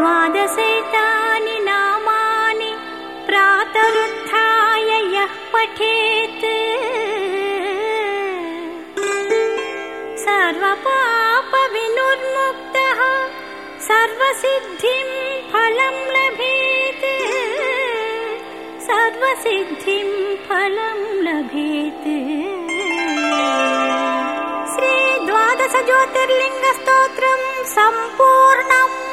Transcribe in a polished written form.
द्वादशैतानि नामानि प्रातरुत्थाय यः पठेत् सर्वपापविनिर्मुक्तः सर्वसिद्धिं फलं लभेत् सर्वसिद्धिं फलं लभेत्। श्री द्वादश ज्योतिर्लिंग स्तोत्रं सम्पूर्णम्।